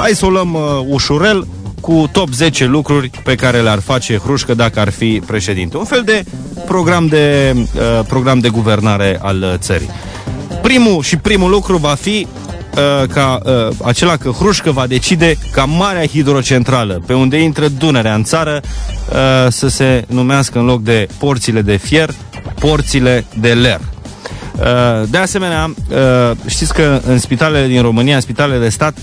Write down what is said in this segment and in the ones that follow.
Hai să o luăm ușurel cu top 10 lucruri pe care le-ar face Hrușcă dacă ar fi președinte. Un fel de program de guvernare al țării. Primul lucru va fi acela că Hrușcă va decide ca marea hidrocentrală pe unde intră Dunărea în țară să se numească, în loc de porțile de fier, porțile de ler. De asemenea, știți că în spitalele din România, în spitalele de stat,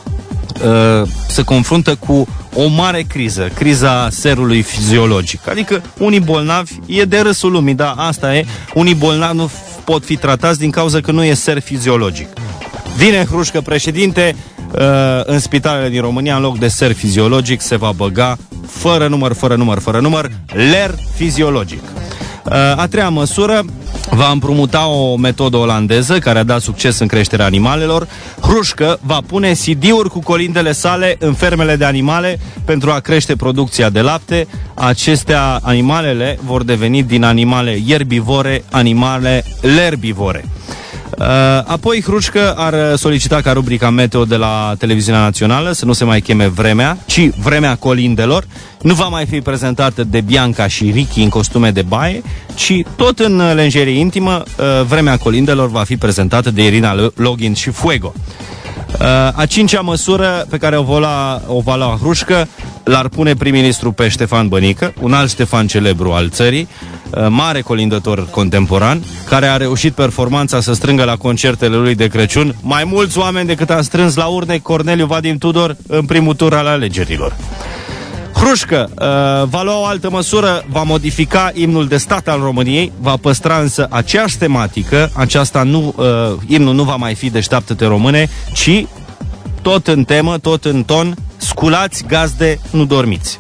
se confruntă cu o mare criză, criza serului fiziologic. Adică unii bolnavi, e de râsul lumii, da, asta e, unii bolnavi nu pot fi tratați din cauza că nu e ser fiziologic. Vine Hrușcă președinte, în spitalele din România, în loc de ser fiziologic, se va băga fără număr, ler fiziologic. A treia măsură, va împrumuta o metodă olandeză care a dat succes în creșterea animalelor. Hrușcă va pune CD-uri cu colindele sale în fermele de animale pentru a crește producția de lapte. Acestea, animalele, vor deveni din animale ierbivore, animale lerbivore. Apoi Hrușcă ar solicita ca rubrica Meteo de la Televiziunea Națională să nu se mai cheme Vremea, ci Vremea Colindelor. Nu va mai fi prezentată de Bianca și Ricky în costume de baie, ci tot în lenjerie intimă. Vremea Colindelor va fi prezentată de Irina Login și Fuego. A cincea măsură pe care o va lua Hrușcă l-ar pune prim-ministru pe Ștefan Bănică, un alt Ștefan celebru al țării, mare colindător contemporan, care a reușit performanța să strângă la concertele lui de Crăciun mai mulți oameni decât a strâns la urne Corneliu Vadim Tudor în primul tur al alegerilor. Hrușcă va lua o altă măsură, va modifica imnul de stat al României, va păstra însă aceeași tematică, imnul nu va mai fi Deșteaptă-te române, ci tot în temă, tot în ton, sculați gazde, nu dormiți.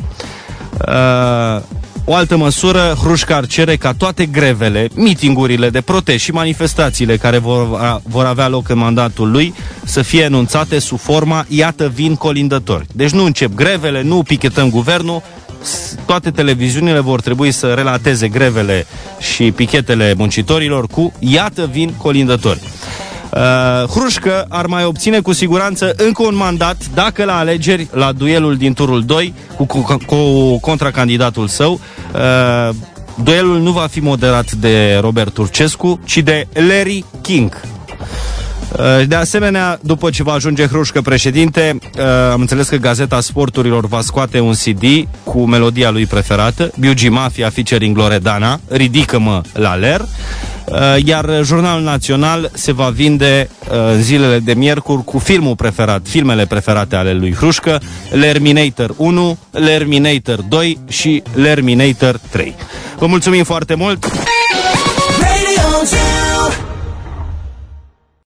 O altă măsură, Hrușcă ar cere ca toate grevele, mitingurile de protest și manifestațiile care vor avea loc în mandatul lui să fie enunțate sub forma "Iată vin colindători". Deci nu încep grevele, nu pichetăm guvernul, toate televiziunile vor trebui să relateze grevele și pichetele muncitorilor cu "Iată vin colindători". Hrușcă ar mai obține cu siguranță încă un mandat dacă la alegeri, la duelul din turul 2 cu contracandidatul său, duelul nu va fi moderat de Robert Turcescu, ci de Larry King. De asemenea, după ce va ajunge Hrușcă președinte, am înțeles că Gazeta Sporturilor va scoate un CD cu melodia lui preferată, Biugi Mafia featuring Loredana, Ridică-mă la ler, iar Jurnalul Național se va vinde în zilele de miercuri cu filmele preferate ale lui Hrușcă, Lerminator 1, Lerminator 2 și Lerminator 3. Vă mulțumim foarte mult!